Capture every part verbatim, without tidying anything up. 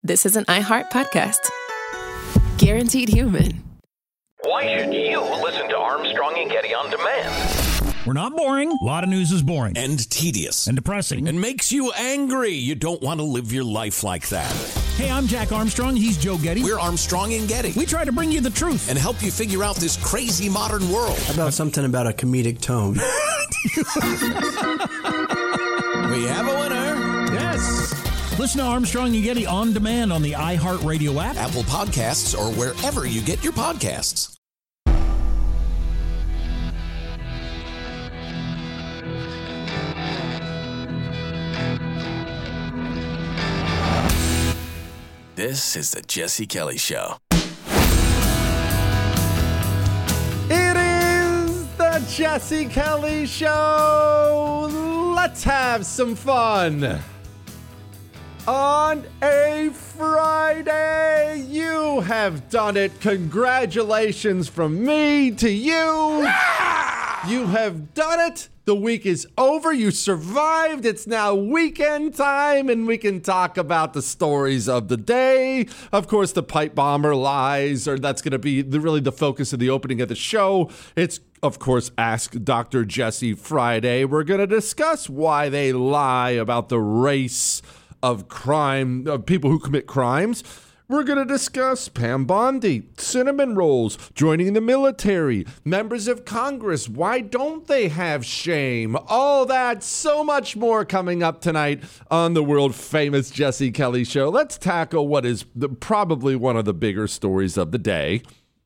this is an iHeart podcast. Guaranteed human. Why should you listen to Armstrong and Getty on demand? We're not boring. A lot of news is boring. And tedious. And depressing. And makes you angry. You don't want to live your life like that. Hey, I'm Jack Armstrong. He's Joe Getty. We're Armstrong and Getty. We try to bring you the truth. And help you figure out this crazy modern world. How about something about a comedic tone? We have a winner. Yes. Listen to Armstrong and Getty on demand on the iHeartRadio app, Apple Podcasts, or wherever you get your podcasts. This is the Jesse Kelly Show. It is the Jesse Kelly Show. Let's have some fun. On a Friday, you have done it. Congratulations from me to you. You have done it. The week is over. You survived. It's now weekend time, and we can talk about the stories of the day. Of course, the pipe bomber lies, or that's going to be the, really the focus of the opening of the show. It's, of course, Ask Doctor Jesse Friday. We're going to discuss why they lie about the race of crime, of people who commit crimes. We're going to discuss Pam Bondi, cinnamon rolls, joining the military, members of Congress. Why don't they have shame? All that, so much more coming up tonight on the world famous Jesse Kelly Show. Let's tackle what is the, probably one of the bigger stories of the day.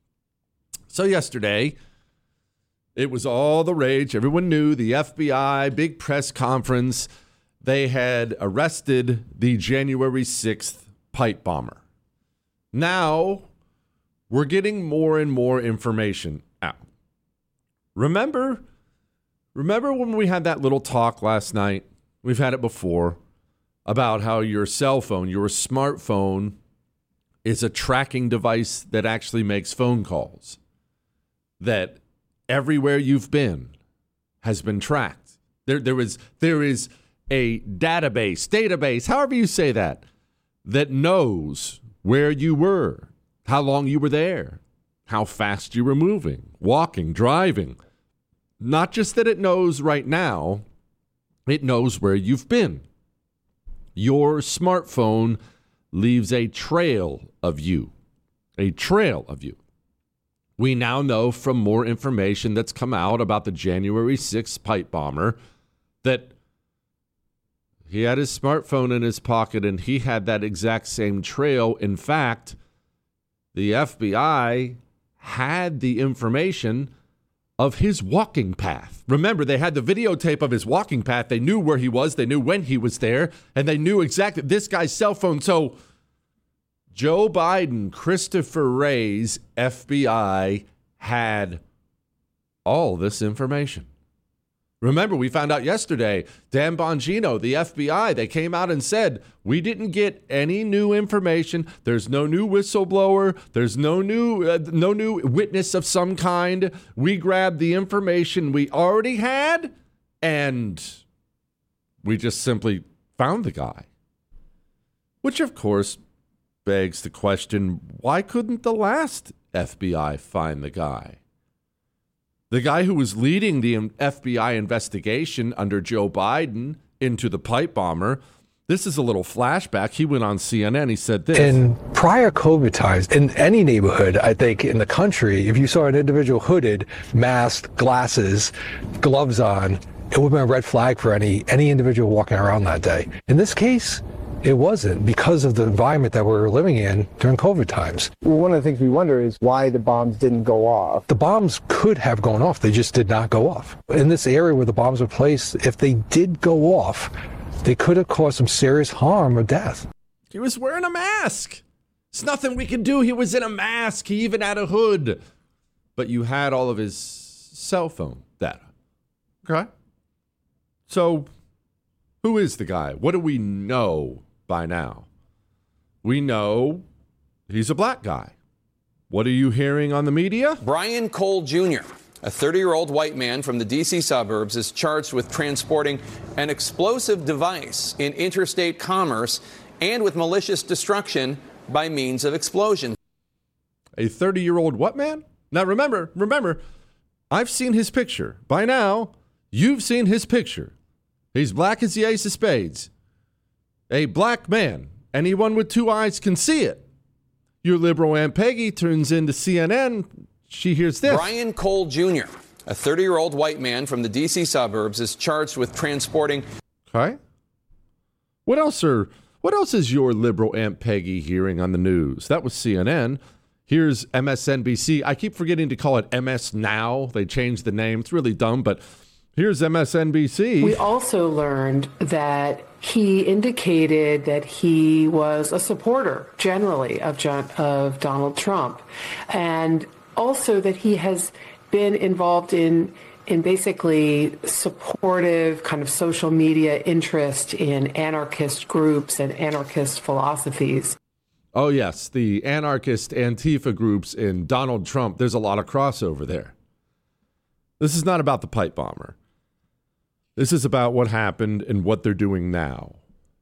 So yesterday, it was all the rage. Everyone knew the F B I, big press conference. They had arrested the January sixth pipe bomber. Now, we're getting more and more information out. Remember, remember when we had that little talk last night? We've had it before about how your cell phone, your smartphone, is a tracking device that actually makes phone calls. That everywhere you've been has been tracked. There, there is, there is a database, database, however you say that, that knows where you were, how long you were there, how fast you were moving, walking, driving. Not just that it knows right now, it knows where you've been. Your smartphone leaves a trail of you, a trail of you. We now know from more information that's come out about the January sixth pipe bomber that he had his smartphone in his pocket, and he had that exact same trail. In fact, the F B I had the information of his walking path. Remember, they had the videotape of his walking path. They knew where he was. They knew when he was there, and they knew exactly this guy's cell phone. So Joe Biden, Christopher Wray's F B I had all this information. Remember, we found out yesterday, Dan Bongino, the F B I, they came out and said, we didn't get any new information. There's no new whistleblower. There's no new uh, no new witness of some kind. We grabbed the information we already had, and we just simply found the guy. Which, of course, begs the question, why couldn't the last F B I find the guy? The guy who was leading the F B I investigation under Joe Biden into the pipe bomber. This is a little flashback. He went on C N N. He said this. In prior COVID times, in any neighborhood, I think, in the country, if you saw an individual hooded, masked, glasses, gloves on, it would have been a red flag for any any individual walking around that day. In this case, it wasn't, because of the environment that we were living in during COVID times. Well, one of the things we wonder is why the bombs didn't go off. The bombs could have gone off. They just did not go off. In this area where the bombs were placed, if they did go off, they could have caused some serious harm or death. He was wearing a mask. There's nothing we can do. He was in a mask. He even had a hood. But you had all of his cell phone data. Okay? So, who is the guy? What do we know by now? We know he's a black guy. What are you hearing on the media? Brian Cole Junior, a thirty-year-old white man from the D C suburbs, is charged with transporting an explosive device in interstate commerce and with malicious destruction by means of explosion. A thirty-year-old what man? Now remember, remember, I've seen his picture. By now, you've seen his picture. He's black as the ace of spades. A black man. Anyone with two eyes can see it. Your liberal Aunt Peggy turns into C N N. She hears this. Brian Cole Junior, a thirty-year-old white man from the D C suburbs, is charged with transporting. Okay. What else are, what else is your liberal Aunt Peggy hearing on the news? That was C N N. Here's M S N B C. I keep forgetting to call it M S Now. They changed the name. It's really dumb, but here's M S N B C. We also learned that he indicated that he was a supporter generally of John, of Donald Trump, and also that he has been involved in in basically supportive kind of social media interest in anarchist groups and anarchist philosophies. Oh, yes, the anarchist Antifa groups in Donald Trump. There's a lot of crossover there. This is not about the pipe bomber. This is about what happened and what they're doing now.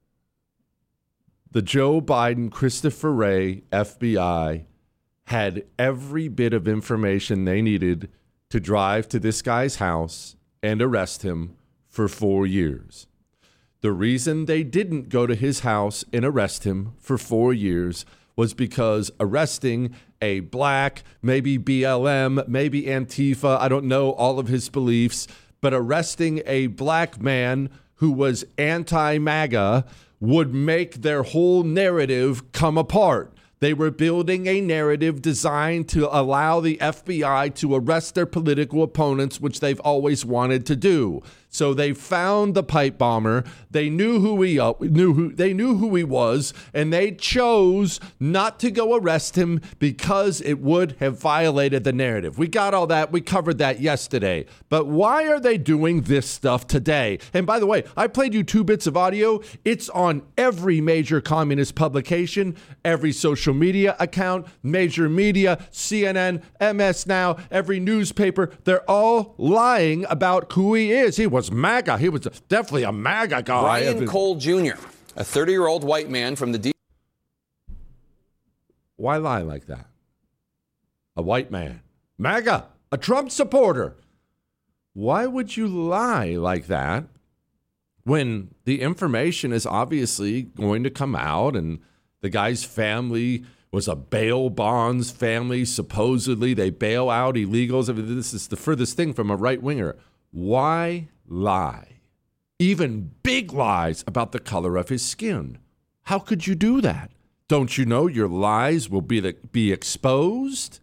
The Joe Biden, Christopher Wray, F B I had every bit of information they needed to drive to this guy's house and arrest him for four years. The reason they didn't go to his house and arrest him for four years was because arresting a black, maybe B L M, maybe Antifa, I don't know all of his beliefs, but arresting a black man who was anti-MAGA would make their whole narrative come apart. They were building a narrative designed to allow the F B I to arrest their political opponents, which they've always wanted to do. So they found the pipe bomber. They knew who he uh, knew who they knew who he was, and they chose not to go arrest him because it would have violated the narrative. We got all that. We covered that yesterday. But why are they doing this stuff today? And by the way, I played you two bits of audio. It's on every major communist publication, every social media account, major media, C N N, M S Now, every newspaper. They're all lying about who he is. He was MAGA. He was definitely a MAGA guy. Brian Cole Junior, a thirty-year-old white man from the D. Why lie like that? A white man. MAGA, a Trump supporter. Why would you lie like that when the information is obviously going to come out and the guy's family was a bail bonds family. Supposedly they bail out illegals. I mean, this is the furthest thing from a right winger. Why lie? Even big lies about the color of his skin. How could you do that? Don't you know your lies will be the, be exposed?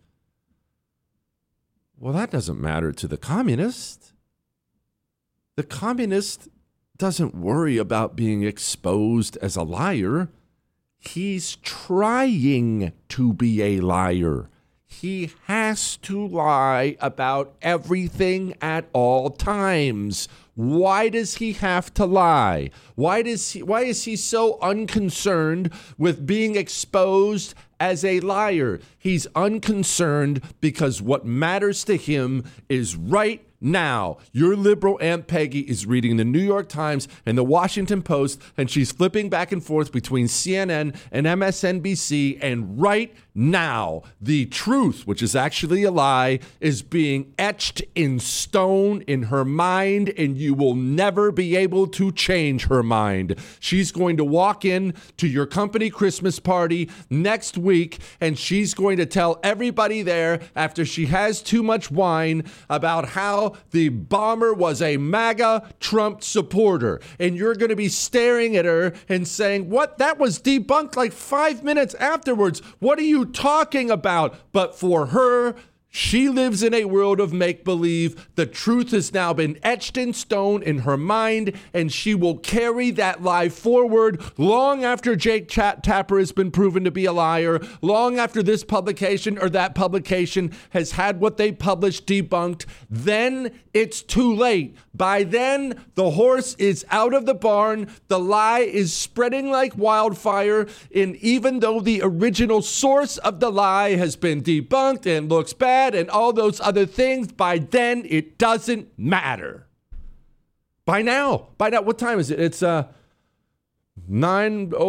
Well, that doesn't matter to the communist. The communist doesn't worry about being exposed as a liar. He's trying to be a liar. He has to lie about everything at all times. Why does he have to lie? Why does he, why is he so unconcerned with being exposed as a liar? He's unconcerned because what matters to him is right now. Your liberal Aunt Peggy is reading the New York Times and the Washington Post, and she's flipping back and forth between C N N and M S N B C, and right now, the truth, which is actually a lie, is being etched in stone in her mind, and you will never be able to change her mind. She's going to walk in to your company Christmas party next week, and she's going to tell everybody there, after she has too much wine, about how the bomber was a MAGA Trump supporter. And you're going to be staring at her and saying, what? That was debunked like five minutes afterwards. What are you talking about? But for her, she lives in a world of make-believe. The truth has now been etched in stone in her mind, and she will carry that lie forward long after Jake Chat Tapper has been proven to be a liar, long after this publication or that publication has had what they published debunked. Then it's too late. By then, the horse is out of the barn. The lie is spreading like wildfire, and even though the original source of the lie has been debunked and looks bad, and all those other things, by then it doesn't matter. By now, by now, what time is it? It's uh nine oh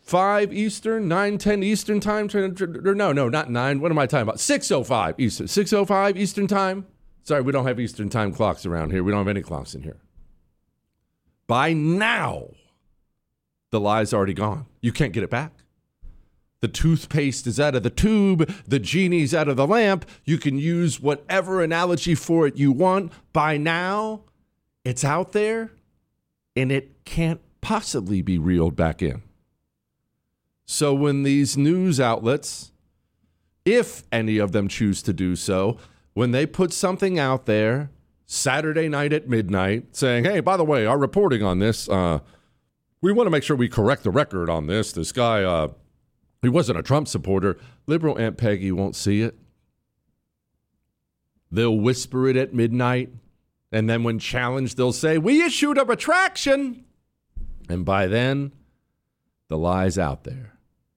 five Eastern, nine ten Eastern time. Or no, no, not nine. What am I talking about? six oh five Eastern. six oh five Eastern time. Sorry, we don't have Eastern time clocks around here. We don't have any clocks in here. By now, the lie's already gone. You can't get it back. The toothpaste is out of the tube. The genie's out of the lamp. You can use whatever analogy for it you want. By now, it's out there, and it can't possibly be reeled back in. So when these news outlets, if any of them choose to do so, when they put something out there Saturday night at midnight saying, hey, by the way, our reporting on this, uh, we want to make sure we correct the record on this. This guy, uh, he wasn't a Trump supporter. Liberal Aunt Peggy won't see it. They'll whisper it at midnight. And then when challenged, they'll say, we issued a retraction. And by then, the lie's out there.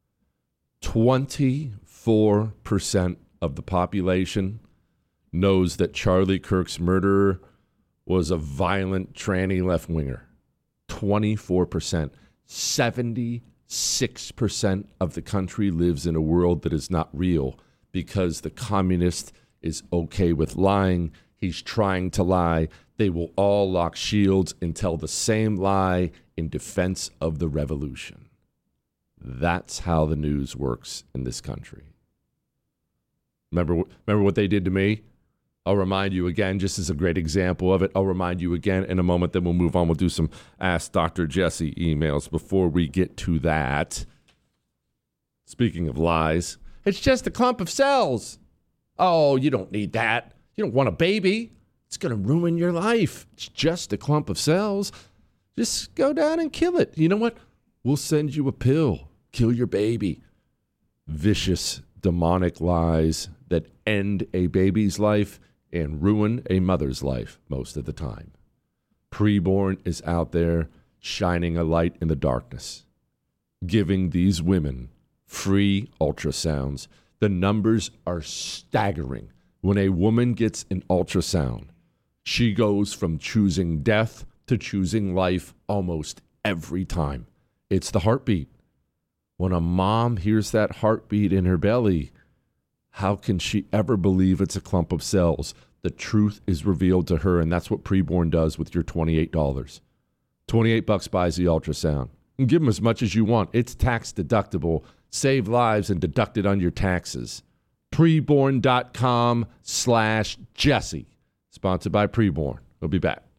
twenty-four percent of the population knows that Charlie Kirk's murderer was a violent tranny left-winger. twenty-four percent. seventy-six percent of the country lives in a world that is not real because the communist is okay with lying. He's trying to lie. They will all lock shields and tell the same lie in defense of the revolution. That's how the news works in this country. Remember, remember what they did to me? I'll remind you again, just as a great example of it. I'll remind you again in a moment, then we'll move on. We'll do some Ask Doctor Jesse emails before we get to that. Speaking of lies, it's just a clump of cells. Oh, you don't need that. You don't want a baby. It's going to ruin your life. It's just a clump of cells. Just go down and kill it. You know what? We'll send you a pill. Kill your baby. Vicious, demonic lies that end a baby's life and ruin a mother's life most of the time. Preborn is out there shining a light in the darkness, giving these women free ultrasounds. The numbers are staggering. When a woman gets an ultrasound, she goes from choosing death to choosing life almost every time. It's the heartbeat. When a mom hears that heartbeat in her belly, how can she ever believe it's a clump of cells? The truth is revealed to her, and that's what Preborn does with your twenty-eight dollars. twenty-eight bucks buys the ultrasound. And give them as much as you want. It's tax deductible. Save lives and deduct it on your taxes. Preborn.com slash Jesse. Sponsored by Preborn. We'll be back.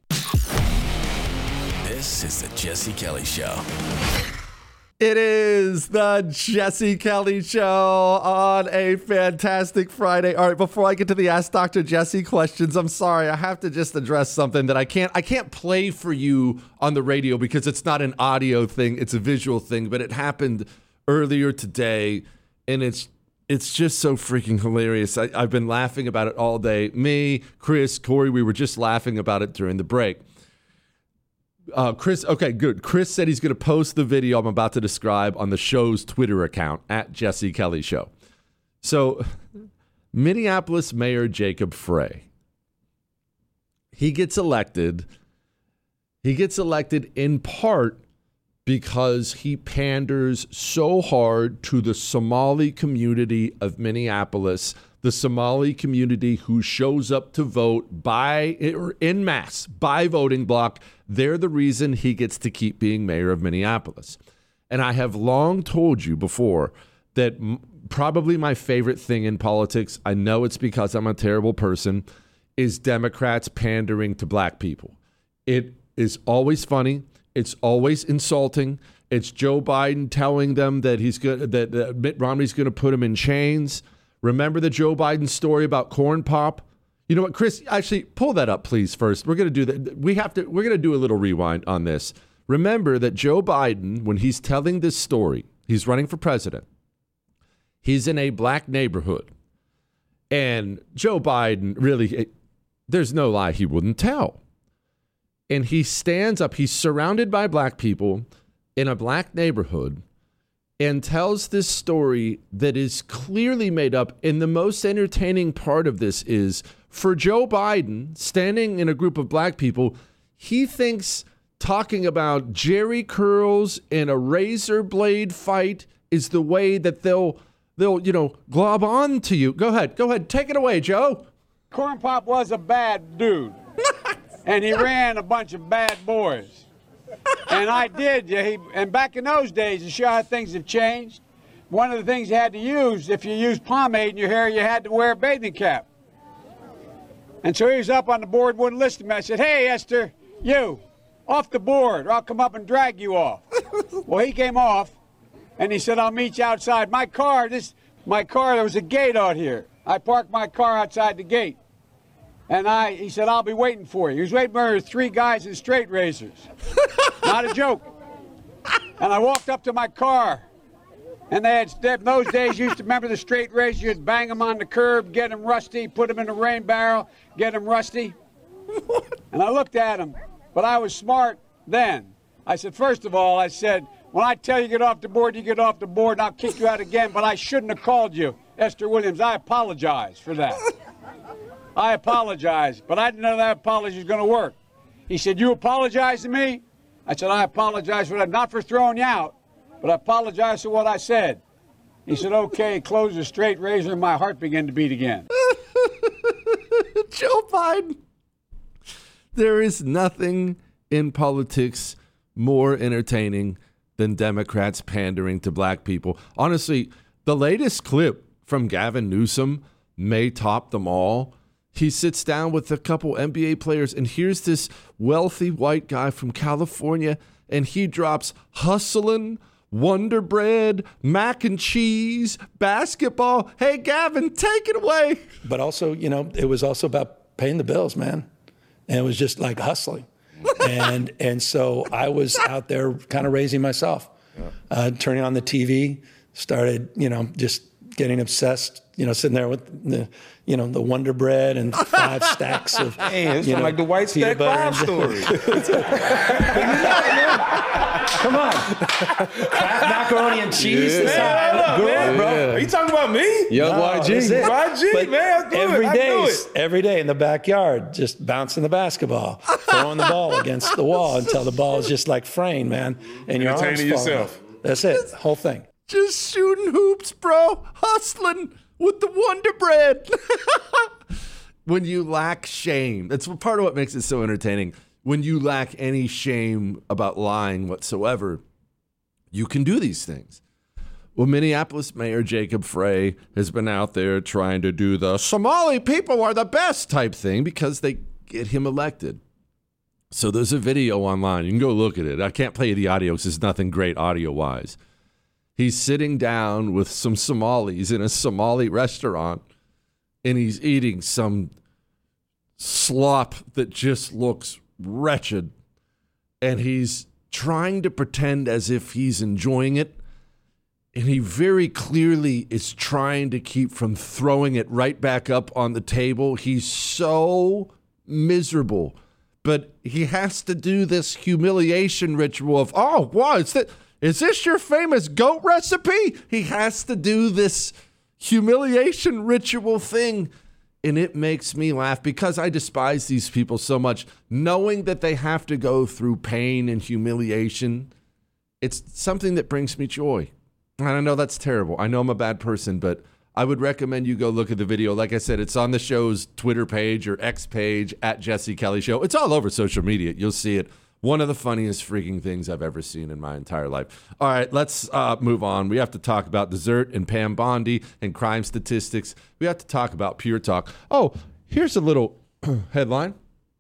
This is the Jesse Kelly Show. It is the Jesse Kelly Show on a fantastic Friday. All right, before I get to the Ask Doctor Jesse questions, I'm sorry, I have to just address something that I can't I can't play for you on the radio because it's not an audio thing, it's a visual thing, but it happened earlier today, and it's it's just so freaking hilarious. I, I've been laughing about it all day. Me, Chris, Corey, we were just laughing about it during the break. Uh, Chris, okay, good. Chris said he's going to post the video I'm about to describe on the show's Twitter account, at Jesse Kelly Show. So, Minneapolis Mayor Jacob Frey, he gets elected. He gets elected in part because he panders so hard to the Somali community of Minneapolis, the Somali community who shows up to vote by or en masse by voting block. They're the reason he gets to keep being mayor of Minneapolis. And I have long told you before that m- probably my favorite thing in politics, I know it's because I'm a terrible person, is Democrats pandering to black people. It is always funny. It's always insulting. It's Joe Biden telling them that he's good, that, that Mitt Romney's going to put him in chains. Remember the Joe Biden story about corn pop? You know what, Chris, actually pull that up, please, first. We're going to do that. We have to, we're going to do a little rewind on this. Remember that Joe Biden, when he's telling this story, he's running for president. He's in a black neighborhood. And Joe Biden really, it, there's no lie he wouldn't tell. And he stands up, he's surrounded by black people in a black neighborhood and tells this story that is clearly made up. And the most entertaining part of this is for Joe Biden, standing in a group of black people, he thinks talking about Jerry curls in a razor blade fight is the way that they'll, they'll, you know, glob on to you. Go ahead. Go ahead. Take it away, Joe. Corn Pop was a bad dude. And he ran a bunch of bad boys. And I did. Yeah, he, and back in those days, to show how things have changed, one of the things you had to use, if you used pomade in your hair, you had to wear a bathing cap. And so he was up on the board, wouldn't listen to me. I said, hey, Esther, you, off the board, or I'll come up and drag you off. Well, he came off, and he said, I'll meet you outside. My car, this, my car, there was a gate out here. I parked my car outside the gate. And I, he said, I'll be waiting for you. He was waiting for three guys in straight razors. Not a joke. And I walked up to my car. And they had, in those days, you used to remember the straight razors. You'd bang them on the curb, get them rusty, put them in a rain barrel, get them rusty. And I looked at him. But I was smart then. I said, first of all, I said, when I tell you to get off the board, you get off the board, and I'll kick you out again. But I shouldn't have called you Esther Williams. I apologize for that. I apologize, but I didn't know that apology was going to work. He said, you apologize to me? I said, I apologize for that, not for throwing you out, but I apologize for what I said. He said, okay, close the straight razor, and my heart began to beat again. Joe Biden. There is nothing in politics more entertaining than Democrats pandering to black people. Honestly, the latest clip from Gavin Newsom may top them all. He sits down with a couple N B A players, and here's this wealthy white guy from California, and he drops hustling, Wonder Bread, mac and cheese, basketball. Hey, Gavin, take it away. But also, you know, it was also about paying the bills, man. And it was just like hustling. and and so I was out there kind of raising myself, uh, turning on the T V, started, you know, just getting obsessed, you know, sitting there with the, you know, the Wonder Bread and five stacks of, hey, it's you know, like the White Stack Bob story. Come on. Kraft macaroni and cheese. Yeah. Man, look, Girl, man, bro. Are you talking about me? Young No, Y G. Y G, But man, I do every it. day, I do it. every day in the backyard, just bouncing the basketball, throwing the ball against the wall until the ball is just like fraying, man. And your arms Entertaining falling yourself. off. That's it. Whole thing. Just shooting hoops, bro. Hustling with the Wonder Bread. When you lack shame, that's part of what makes it so entertaining. When you lack any shame about lying whatsoever, you can do these things. Well, Minneapolis Mayor Jacob Frey has been out there trying to do the Somali people are the best type thing because they get him elected. So there's a video online. You can go look at it. I can't play you the audio because there's nothing great audio-wise. He's sitting down with some Somalis in a Somali restaurant, and he's eating some slop that just looks wretched. And he's trying to pretend as if he's enjoying it. And he very clearly is trying to keep from throwing it right back up on the table. He's so miserable. But he has to do this humiliation ritual of, oh, wow, is, that, is this your famous goat recipe? He has to do this humiliation ritual thing. And it makes me laugh because I despise these people so much. Knowing that they have to go through pain and humiliation, it's something that brings me joy. And I know that's terrible. I know I'm a bad person, but I would recommend you go look at the video. Like I said, it's on the show's Twitter page or X page, at Jesse Kelly Show. It's all over social media. You'll see it. One of the funniest freaking things I've ever seen in my entire life. All right, let's uh, move on. We have to talk about dessert and Pam Bondi and crime statistics. We have to talk about Pure Talk. Oh, here's a little headline.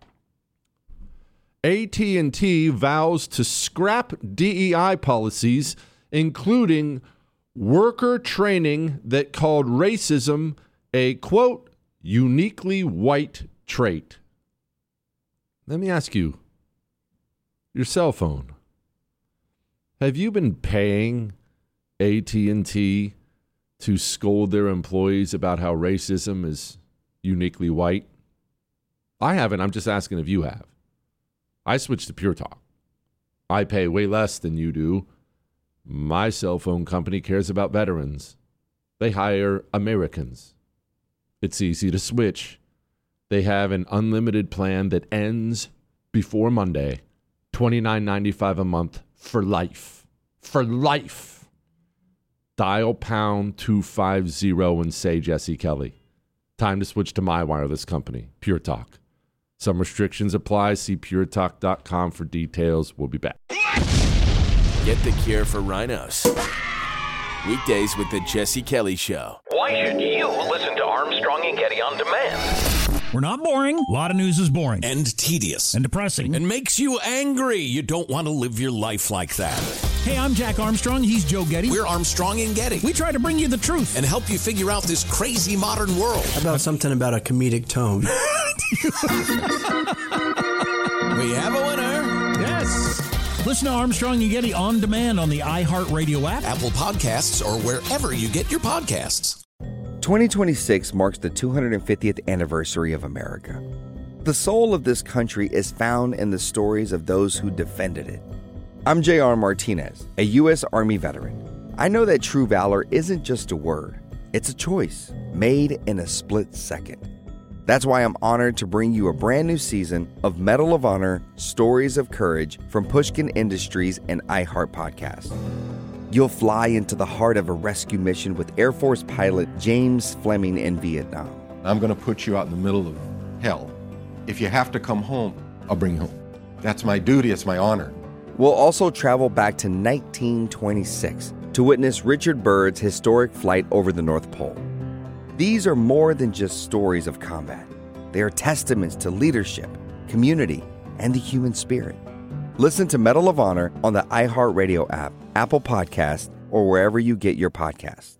A T and T vows to scrap D E I policies, including worker training that called racism a, quote, uniquely white trait. Let me ask you, your cell phone, have you been paying A T and T to scold their employees about how racism is uniquely white? I haven't. I'm just asking if you have. I switched to Pure Talk. I pay way less than you do. My cell phone company cares about veterans. They hire Americans. It's easy to switch. They have an unlimited plan that ends before Monday, twenty-nine ninety-five a month for life. For life. Dial pound two fifty and say Jesse Kelly. Time to switch to my wireless company, Pure Talk. Some restrictions apply. See pure talk dot com for details. We'll be back. Get the cure for rhinos. Weekdays with the Jesse Kelly Show. Why should you listen to Armstrong and Getty on demand? We're not boring. A lot of news is boring. And tedious. And depressing. And makes you angry. You don't want to live your life like that. Hey, I'm Jack Armstrong. He's Joe Getty. We're Armstrong and Getty. We try to bring you the truth. And help you figure out this crazy modern world. How about something about a comedic tone? We have a winner. Yes. Listen to Armstrong and Getty on demand on the iHeartRadio app, Apple Podcasts, or wherever you get your podcasts. twenty twenty-six marks the two hundred fiftieth anniversary of America. The soul of this country is found in the stories of those who defended it. I'm J R Martinez, a U S Army veteran. I know that true valor isn't just a word. It's a choice made in a split second. That's why I'm honored to bring you a brand new season of Medal of Honor Stories of Courage from Pushkin Industries and iHeart Podcast. You'll fly into the heart of a rescue mission with Air Force pilot James Fleming in Vietnam. I'm going to put you out in the middle of hell. If you have to come home, I'll bring you home. That's my duty. It's my honor. We'll also travel back to nineteen twenty-six to witness Richard Byrd's historic flight over the North Pole. These are more than just stories of combat. They are testaments to leadership, community, and the human spirit. Listen to Medal of Honor on the iHeartRadio app, Apple Podcasts, or wherever you get your podcasts.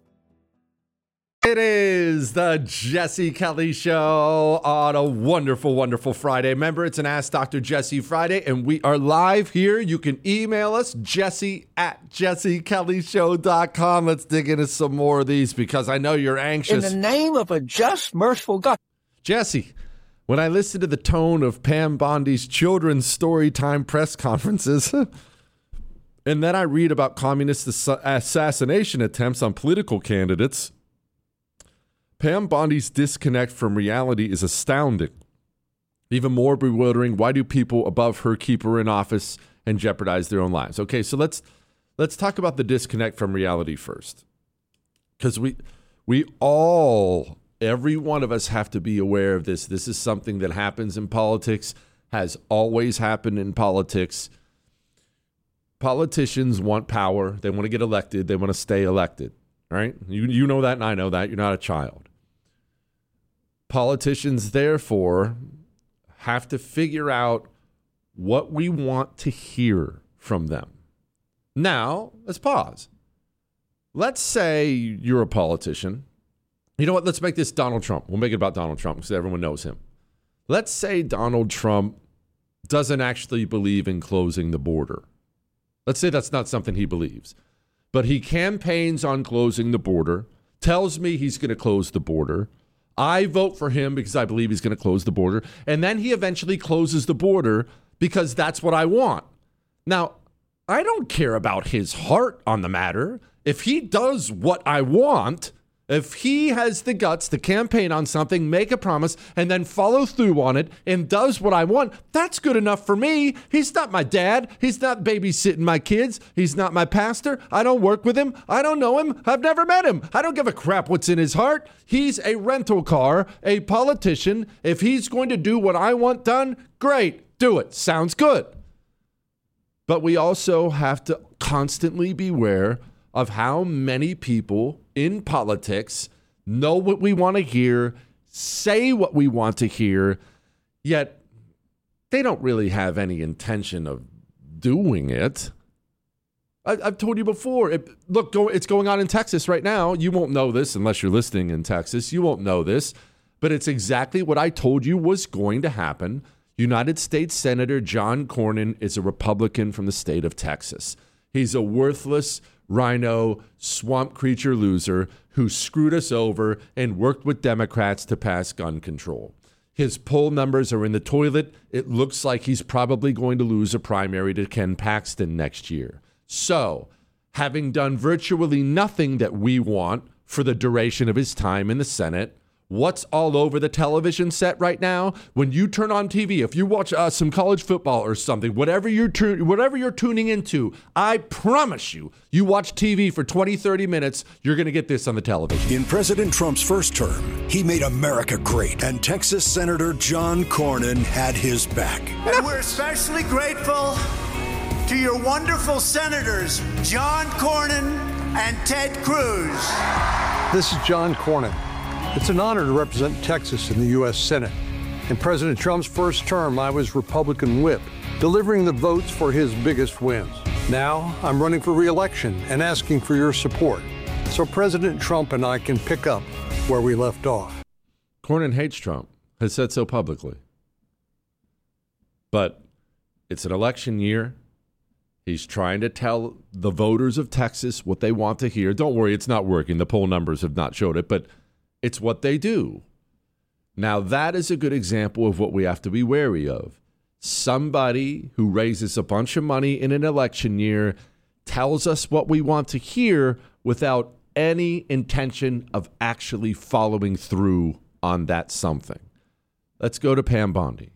It is the Jesse Kelly Show on a wonderful, wonderful Friday. Remember, it's an Ask Doctor Jesse Friday, and we are live here. You can email us, jesse at jesse kelly show dot com. Let's dig into some more of these because I know you're anxious. In the name of a just, merciful God. Jesse, when I listen to the tone of Pam Bondi's children's story time press conferences, and then I read about communist ass- assassination attempts on political candidates, Pam Bondi's disconnect from reality is astounding. Even more bewildering, why do people above her keep her in office and jeopardize their own lives? Okay, so let's let's talk about the disconnect from reality first. Because we we all, every one of us have to be aware of this. This is something that happens in politics, has always happened in politics. Politicians want power. They want to get elected. They want to stay elected, right? You, you know that and I know that. You're not a child. Politicians, therefore, have to figure out what we want to hear from them. Now, let's pause. Let's say you're a politician. You know what? Let's make this Donald Trump. We'll make it about Donald Trump because everyone knows him. Let's say Donald Trump doesn't actually believe in closing the border. Let's say that's not something he believes. But he campaigns on closing the border, tells me he's going to close the border. I vote for him because I believe he's going to close the border. And then he eventually closes the border because that's what I want. Now, I don't care about his heart on the matter. If he does what I want, if he has the guts to campaign on something, make a promise, and then follow through on it and does what I want, that's good enough for me. He's not my dad. He's not babysitting my kids. He's not my pastor. I don't work with him. I don't know him. I've never met him. I don't give a crap what's in his heart. He's a rental car, a politician. If he's going to do what I want done, great. Do it. Sounds good. But we also have to constantly beware of how many people in politics know what we want to hear, say what we want to hear, yet they don't really have any intention of doing it. I, I've told you before. It, look, go, it's going on in Texas right now. You won't know this unless you're listening in Texas. You won't know this, but it's exactly what I told you was going to happen. United States Senator John Cornyn is a Republican from the state of Texas. He's a worthless rhino, swamp creature loser who screwed us over and worked with Democrats to pass gun control. His poll numbers are in the toilet. It looks like he's probably going to lose a primary to Ken Paxton next year. So, having done virtually nothing that we want for the duration of his time in the Senate, what's all over the television set right now? When you turn on T V, if you watch uh, some college football or something, whatever you're, tu- whatever you're tuning into, I promise you, you watch T V for twenty, thirty minutes, you're going to get this on the television. In President Trump's first term, he made America great, and Texas Senator John Cornyn had his back. And we're especially grateful to your wonderful senators, John Cornyn and Ted Cruz. This is John Cornyn. It's an honor to represent Texas in the U S Senate. In President Trump's first term, I was Republican whip, delivering the votes for his biggest wins. Now, I'm running for re-election and asking for your support, so President Trump and I can pick up where we left off. Cornyn hates Trump, has said so publicly. But it's an election year. He's trying to tell the voters of Texas what they want to hear. Don't worry, it's not working. The poll numbers have not showed it, but it's what they do. Now, that is a good example of what we have to be wary of. Somebody who raises a bunch of money in an election year tells us what we want to hear without any intention of actually following through on that something. Let's go to Pam Bondi.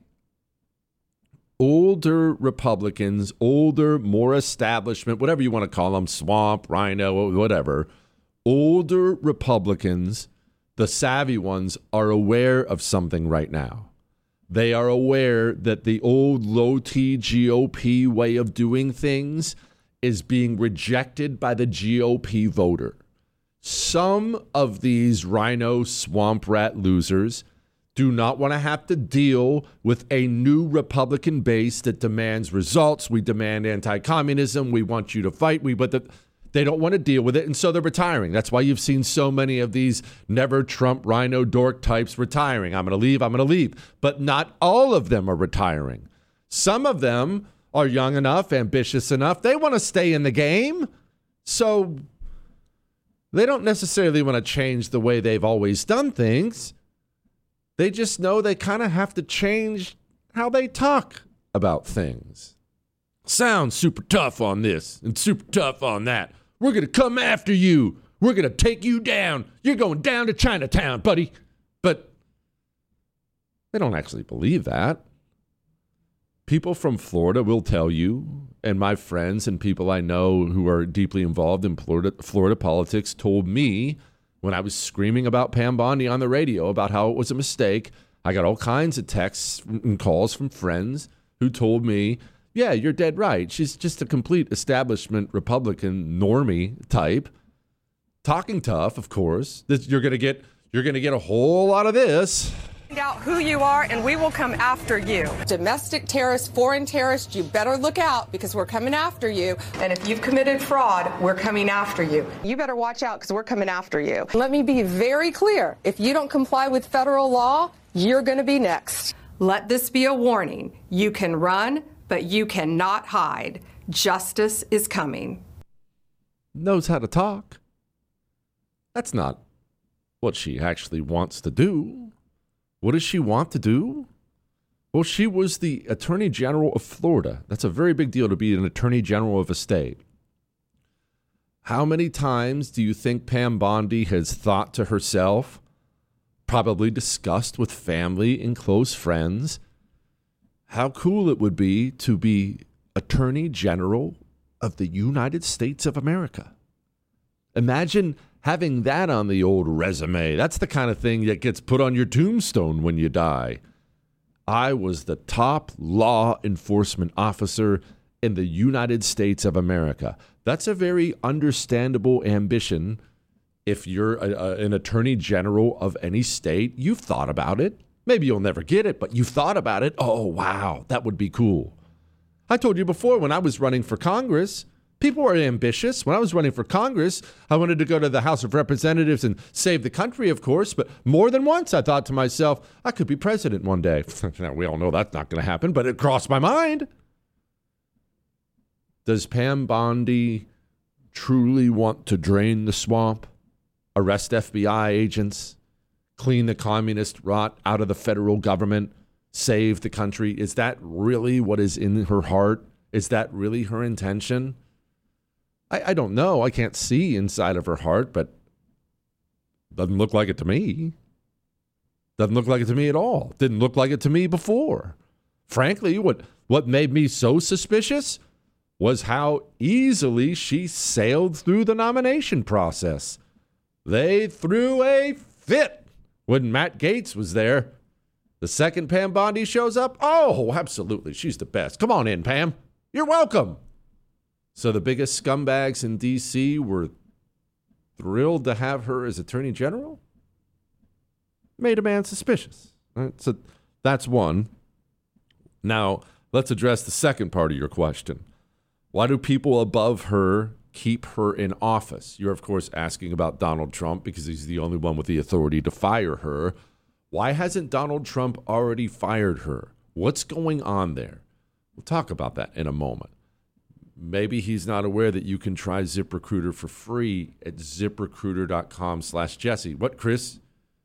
Older Republicans, older, more establishment, whatever you want to call them, swamp, rhino, whatever, older Republicans, the savvy ones, are aware of something right now. They are aware that the old low-T G O P way of doing things is being rejected by the G O P voter. Some of these rhino swamp rat losers do not want to have to deal with a new Republican base that demands results. We demand anti-communism. We want you to fight. We, but the, they don't want to deal with it, and so they're retiring. That's why you've seen so many of these never Trump rhino dork types retiring. I'm going to leave. I'm going to leave. But not all of them are retiring. Some of them are young enough, ambitious enough. They want to stay in the game. So they don't necessarily want to change the way they've always done things. They just know they kind of have to change how they talk about things. Sound super tough on this and super tough on that. We're going to come after you. We're going to take you down. You're going down to Chinatown, buddy. But they don't actually believe that. People from Florida will tell you, and my friends and people I know who are deeply involved in Florida, Florida politics told me when I was screaming about Pam Bondi on the radio about how it was a mistake. I got all kinds of texts and calls from friends who told me, yeah, you're dead right. She's just a complete establishment Republican normie type. Talking tough, of course. This, you're gonna get you're gonna get a whole lot of this. Find out who you are and we will come after you. Domestic terrorists, foreign terrorists, you better look out because we're coming after you. And if you've committed fraud, we're coming after you. You better watch out because we're coming after you. Let me be very clear. If you don't comply with federal law, you're going to be next. Let this be a warning. You can run, but you cannot hide. Justice is coming. Knows how to talk. That's not what she actually wants to do. What does she want to do? Well, she was the Attorney General of Florida. That's a very big deal to be an Attorney General of a state. How many times do you think Pam Bondi has thought to herself, probably discussed with family and close friends, how cool it would be to be Attorney General of the United States of America? Imagine having that on the old resume. That's the kind of thing that gets put on your tombstone when you die. I was the top law enforcement officer in the United States of America. That's a very understandable ambition. If you're a, a, an attorney general of any state, you've thought about it. Maybe you'll never get it, but you've thought about it. Oh, wow, that would be cool. I told you before, when I was running for Congress, people were ambitious. When I was running for Congress, I wanted to go to the House of Representatives and save the country, of course. But more than once, I thought to myself, I could be president one day. Now, we all know that's not going to happen, but it crossed my mind. Does Pam Bondi truly want to drain the swamp, arrest F B I agents, clean the communist rot out of the federal government, save the country? Is that really what is in her heart? Is that really her intention? I, I don't know. I can't see inside of her heart, but doesn't look like it to me. Doesn't look like it to me at all. Didn't look like it to me before. Frankly, what, what made me so suspicious was how easily she sailed through the nomination process. They threw a fit when Matt Gaetz was there. The second Pam Bondi shows up. Oh, absolutely. She's the best. Come on in, Pam. You're welcome. So the biggest scumbags in D C were thrilled to have her as Attorney General? Made a man suspicious. Right? So that's one. Now, let's address the second part of your question. Why do people above her keep her in office? You're, of course, asking about Donald Trump because he's the only one with the authority to fire her. Why hasn't Donald Trump already fired her? What's going on there? We'll talk about that in a moment. Maybe he's not aware that you can try ZipRecruiter for free at ZipRecruiter.com slash Jesse. What, Chris?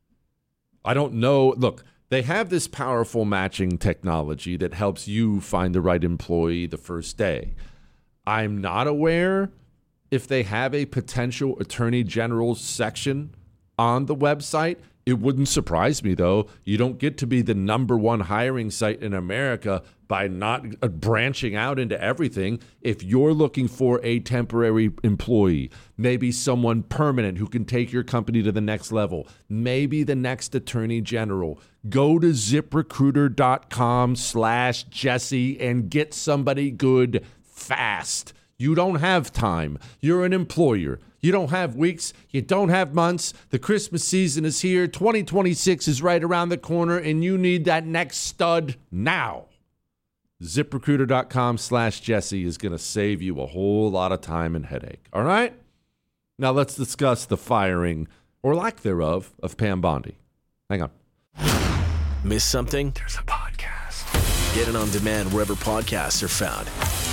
I don't know. Look, they have this powerful matching technology that helps you find the right employee the first day. I'm not aware if they have a potential attorney general section on the website. It wouldn't surprise me, though. You don't get to be the number one hiring site in America by not branching out into everything. If you're looking for a temporary employee, maybe someone permanent who can take your company to the next level, maybe the next attorney general, go to ZipRecruiter.com slash Jesse and get somebody good fast. You don't have time. You're an employer. You don't have weeks. You don't have months. The Christmas season is here. twenty twenty-six is right around the corner, and you need that next stud now. ZipRecruiter.com slash Jesse is going to save you a whole lot of time and headache. All right? Now let's discuss the firing, or lack thereof, of Pam Bondi. Hang on. Miss something? There's a podcast. Get it on demand wherever podcasts are found.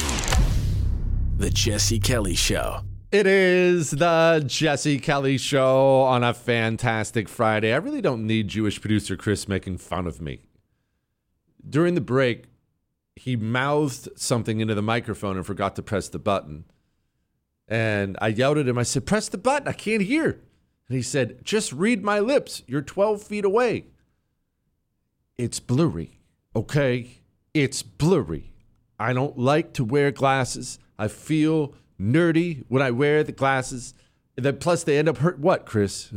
The Jesse Kelly Show. It is the Jesse Kelly Show on a fantastic Friday. I really don't need Jewish producer Chris making fun of me. During the break, he mouthed something into the microphone and forgot to press the button. And I yelled at him. I said, press the button. I can't hear. And he said, just read my lips. You're twelve feet away. It's blurry, okay? It's blurry. I don't like to wear glasses. I feel nerdy when I wear the glasses. And then plus they end up hurt. What, Chris?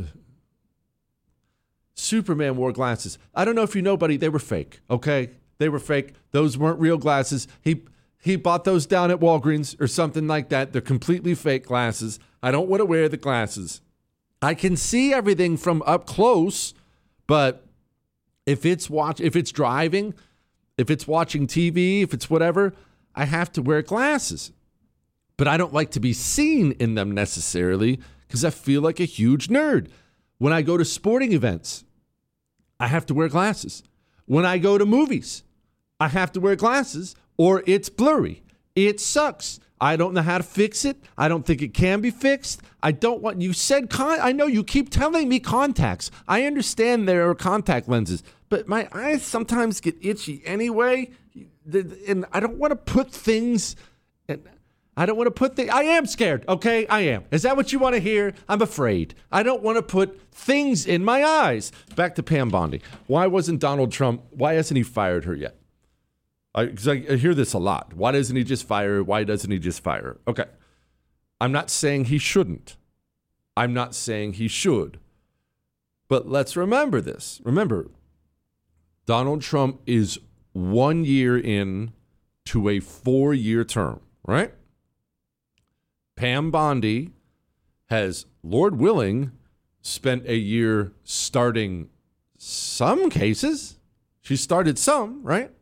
Superman wore glasses. I don't know if you know, buddy, they were fake, okay? They were fake. Those weren't real glasses. He he bought those down at Walgreens or something like that. They're completely fake glasses. I don't want to wear the glasses. I can see everything from up close, but if it's watch if it's driving, if it's watching T V, if it's whatever, I have to wear glasses. But I don't like to be seen in them necessarily because I feel like a huge nerd. When I go to sporting events, I have to wear glasses. When I go to movies, I have to wear glasses or it's blurry. It sucks. I don't know how to fix it. I don't think it can be fixed. I don't want, you said, con- I know you keep telling me contacts. I understand there are contact lenses, but my eyes sometimes get itchy anyway. And I don't want to put things, I don't want to put things, I am scared, okay? I am. Is that what you want to hear? I'm afraid. I don't want to put things in my eyes. Back to Pam Bondi. Why wasn't Donald Trump, why hasn't he fired her yet? I, 'cause I, I hear this a lot. Why doesn't he just fire her? Why doesn't he just fire her? Okay. I'm not saying he shouldn't. I'm not saying he should. But let's remember this. Remember, Donald Trump is one year in to a four-year term, right? Pam Bondi has, Lord willing, spent a year starting some cases. She started some, right?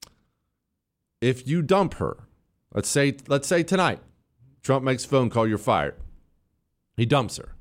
If you dump her, let's say let's say tonight, Trump makes a phone call, you're fired. He dumps her.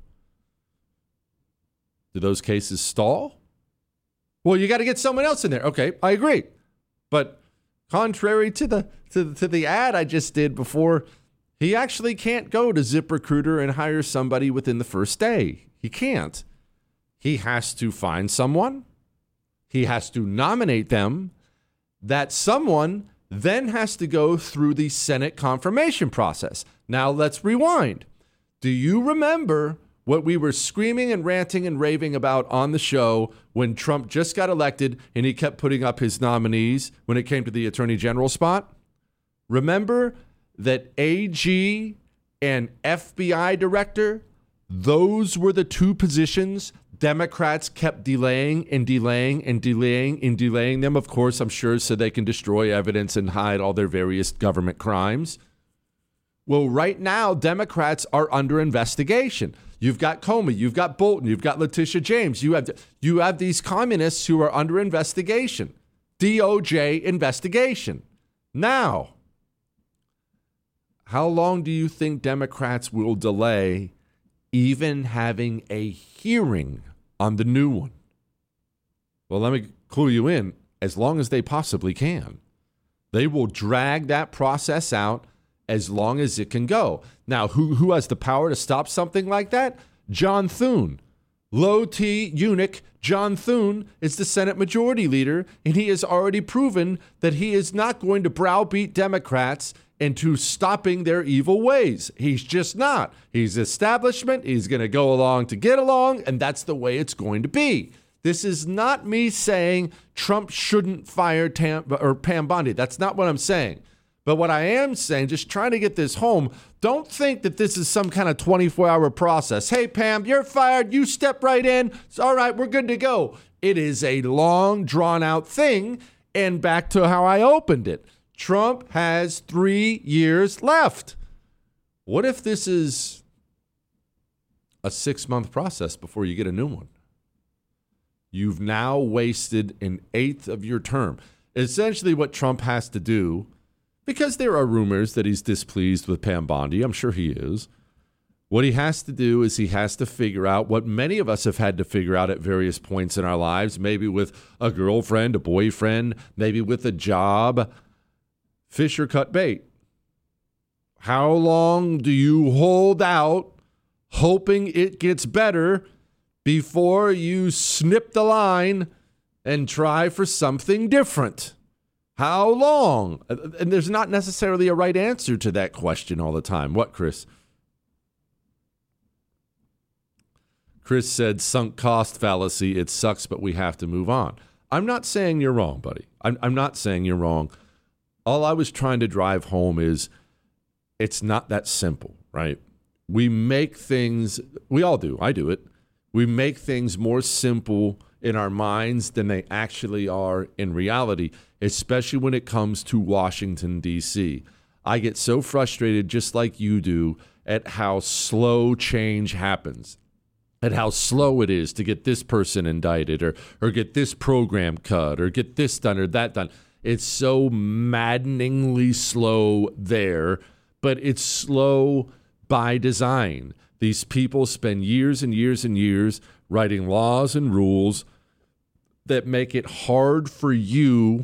Do those cases stall? Well, you got to get someone else in there. Okay, I agree. But contrary to the to, to the ad I just did before, he actually can't go to ZipRecruiter and hire somebody within the first day. He can't. He has to find someone. He has to nominate them. That someone then has to go through the Senate confirmation process. Now let's rewind. Do you remember what we were screaming and ranting and raving about on the show when Trump just got elected and he kept putting up his nominees when it came to the attorney general spot. Remember that A G and F B I director, those were the two positions Democrats kept delaying and delaying and delaying and delaying them, of course, I'm sure, so they can destroy evidence and hide all their various government crimes. Well, right now, Democrats are under investigation. You've got Comey, you've got Bolton, you've got Letitia James. You have you have these communists who are under investigation. D O J investigation. Now, how long do you think Democrats will delay even having a hearing on the new one? Well, let me clue you in. As long as they possibly can. They will drag that process out as long as it can go. Now, who, who has the power to stop something like that? John Thune. Low T eunuch John Thune is the Senate Majority Leader, and he has already proven that he is not going to browbeat Democrats into stopping their evil ways. He's just not. He's establishment. He's going to go along to get along, and that's the way it's going to be. This is not me saying Trump shouldn't fire Tam, or Pam Bondi. That's not what I'm saying. But what I am saying, just trying to get this home, don't think that this is some kind of twenty-four hour process. Hey, Pam, you're fired. You step right in. It's all right. We're good to go. It is a long, drawn-out thing. And back to how I opened it. Trump has three years left. What if this is a six-month process before you get a new one? You've now wasted an eighth of your term. Essentially what Trump has to do, because there are rumors that he's displeased with Pam Bondi, I'm sure he is, what he has to do is he has to figure out what many of us have had to figure out at various points in our lives, maybe with a girlfriend, a boyfriend, maybe with a job. Fish or cut bait. How long do you hold out hoping it gets better before you snip the line and try for something different? How long? And there's not necessarily a right answer to that question all the time. What, Chris? Chris said, sunk cost fallacy. It sucks, but we have to move on. I'm not saying you're wrong, buddy. I'm, I'm not saying you're wrong. All I was trying to drive home is it's not that simple, right? We make things, we all do, I do it. We make things more simple in our minds than they actually are in reality, especially when it comes to Washington, D C. I get so frustrated, just like you do, at how slow change happens, at how slow it is to get this person indicted or, or get this program cut or get this done or that done. It's so maddeningly slow there, but it's slow by design. These people spend years and years and years writing laws and rules that make it hard for you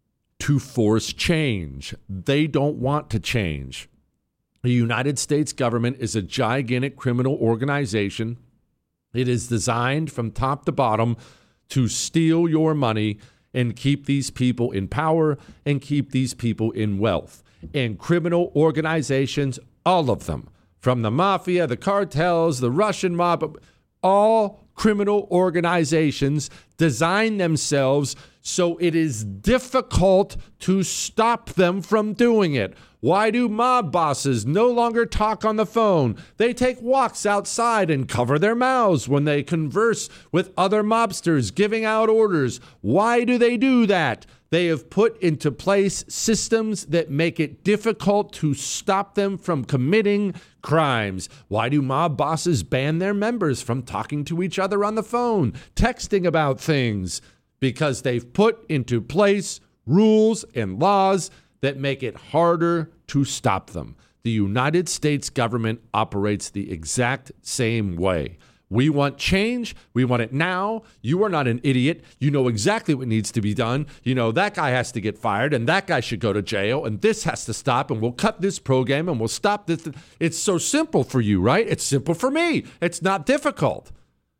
to force change. They don't want to change. The United States government is a gigantic criminal organization. It is designed from top to bottom to steal your money and keep these people in power and keep these people in wealth. And criminal organizations, all of them, from the mafia, the cartels, the Russian mob, all criminal organizations design themselves so it is difficult to stop them from doing it. Why do mob bosses no longer talk on the phone? They take walks outside and cover their mouths when they converse with other mobsters giving out orders. Why do they do that? They have put into place systems that make it difficult to stop them from committing crimes. Why do mob bosses ban their members from talking to each other on the phone, texting about things? Because they've put into place rules and laws that make it harder to stop them. The United States government operates the exact same way. We want change. We want it now. You are not an idiot. You know exactly what needs to be done. You know, that guy has to get fired and that guy should go to jail and this has to stop and we'll cut this program and we'll stop this. It's so simple for you, right? It's simple for me. It's not difficult.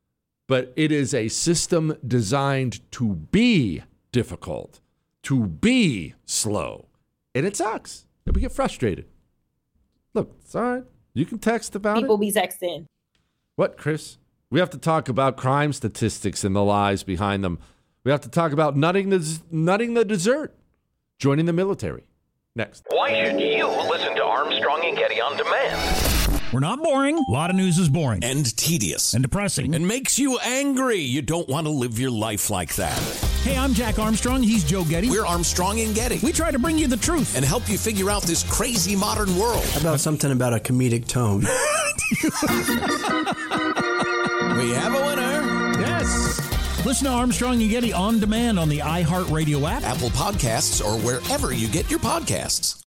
But it is a system designed to be difficult, to be slow. And it sucks. And we get frustrated. Look, it's all right. You can text about People it. be texting. What, Chris? We have to talk about crime statistics and the lies behind them. We have to talk about nutting the, nutting the dessert, joining the military. Next. Why should you listen to Armstrong and Getty on demand? We're not boring. A lot of news is boring. And tedious. And depressing. And makes you angry. You don't want to live your life like that. Hey, I'm Jack Armstrong. He's Joe Getty. We're Armstrong and Getty. We try to bring you the truth. And help you figure out this crazy modern world. How about something about a comedic tone? We have a winner. Yes. Listen to Armstrong and Getty on demand on the iHeartRadio app, Apple Podcasts, or wherever you get your podcasts.